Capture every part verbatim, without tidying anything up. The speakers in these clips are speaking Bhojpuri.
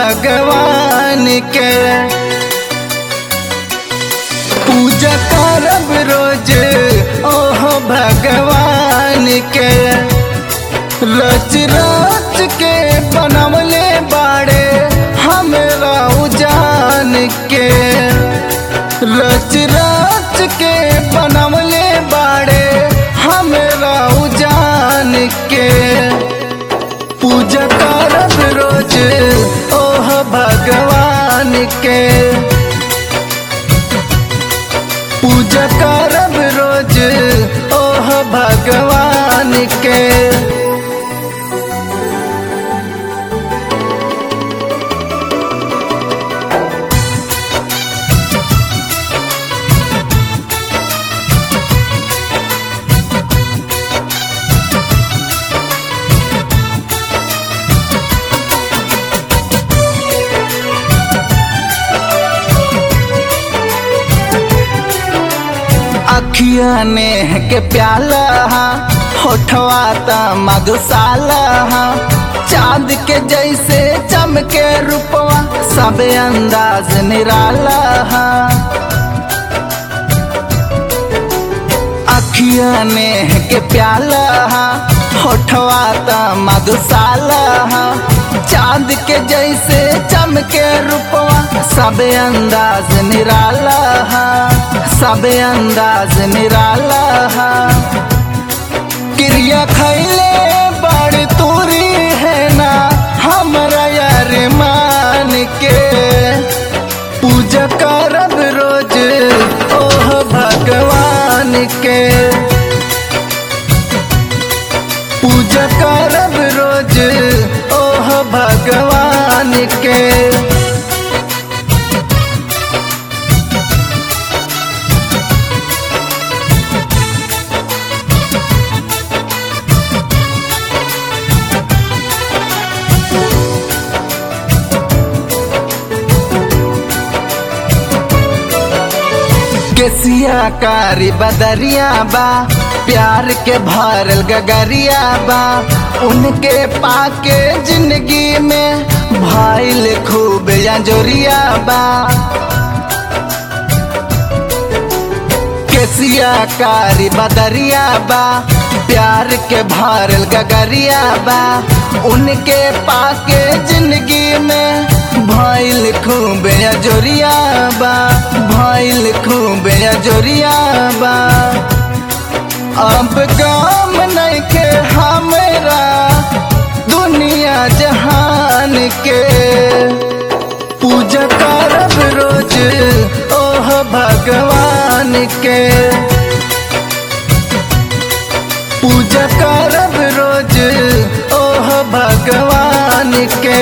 भगवान के पूजा करब रोज ओह भगवान के रच रच के बनवले बाड़े हमरा उजान के रच रच के बनवले बाड़े हमरा उजान के पूजा करब रोज ओह भगवान के पूजा करब रोज ओह भगवान के अखिया नेह के प्याला होठवा त मधुशाला चाँद के जैसे चमके रूपवा सब अंदाज निराला अखिया नेह के प्याला होठवा त मधुशाला चाँद के जैसे चमके रूपवा सब अंदाज निराला सब अंदाज निराला क्रिया खैले बड़ तूरी है ना हमरा यार मान के पूजा करब रोज ओह भगवान के पूजा करब रोज ओह भगवान के केसिया कारी बदरिया बा प्यार के भरल गगरिया बा उनके पाके जिंदगी में भइल खूब अंजोरिया बा केसिया कारी बदरिया बा प्यार के भरल गगरिया बा उनके पाके जिंदगी में भइल खूब अजोरिया बा भइल खूब अजोरिया बा अब काम नइखे हमरा दुनिया जहान के पूजा करब रोज ओह भगवान के पूजा करब रोज ओह भगवान के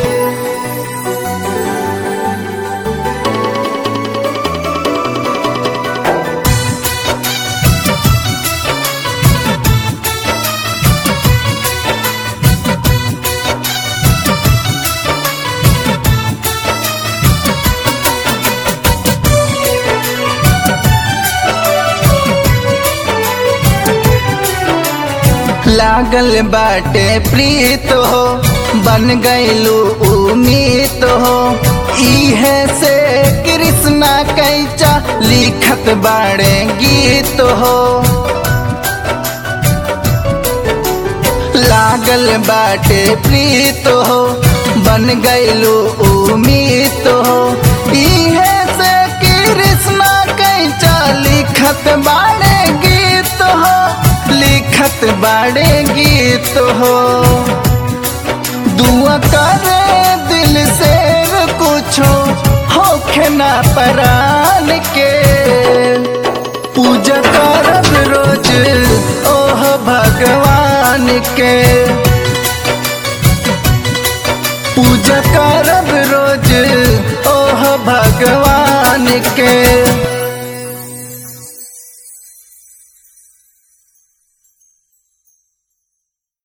लागल बाटे प्रीत हो बन गईलू उम्मीद हो इहे से कृष्णा कैचा लिखत बाड़े गीत हो लागल बाटे प्रीत हो बन गईलू उम्मीद हो इहे से कृष्णा कैचा लिखत बाड़े गीत हो लिखत बाड़े गीत हो दुआ करे दिल से कुछो होखे ना परान के पूजा करब रोज ओह भगवान के पूजा करब रोज ओह भगवान के।